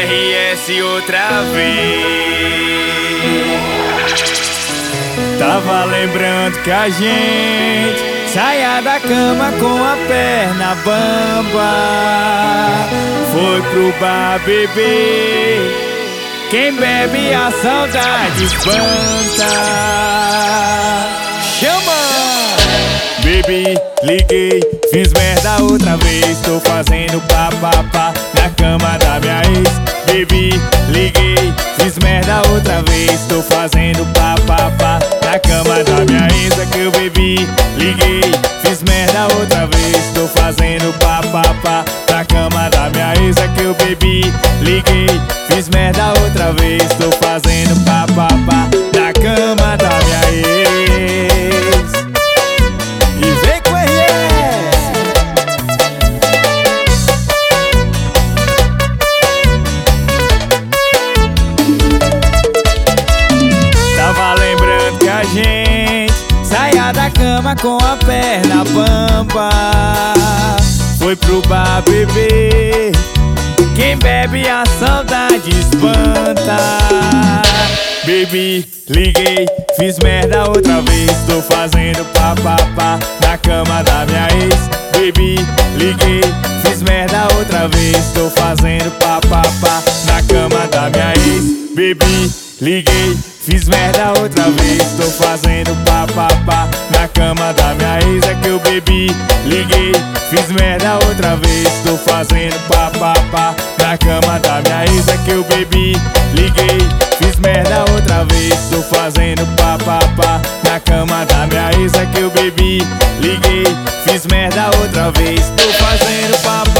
RS outra vez. Tava lembrando que a gente saia da cama com a perna bamba. Foi pro bar beber. Quem bebe a saudade espanta. Chama! Bebi, liguei, fiz merda outra vez. Tô fazendo papapá na cama da minha ex. Bebi, liguei, fiz merda outra vez. Tô fazendo papapá na cama da minha ex. É que eu bebi, liguei, fiz merda outra vez. Tô fazendo papapá na cama da minha ex. É que eu bebi, liguei, fiz merda outra vez. Tô fazendo papapá na cama da minha ex. E vem com RS. Tava lembrando que a gente saia da cama com a perna bamba. Foi pro bar beber. Quem bebe a saudade espanta. Bebi, liguei, fiz merda outra vez. Tô fazendo papapá na cama da minha ex. Bebi, liguei, fiz merda outra vez. Tô fazendo papapá na cama da minha ex. Bebi, liguei, fiz merda outra vez. Tô fazendo papapá na cama da minha ex. É que eu bebi, liguei, fiz merda outra vez. Tô fazendo papapá na cama da minha ex. É que eu bebi, liguei, fiz merda outra vez. Tô fazendo papapá na cama da minha ex. É que eu bebi, liguei, fiz merda outra vez. Tô fazendo papapá.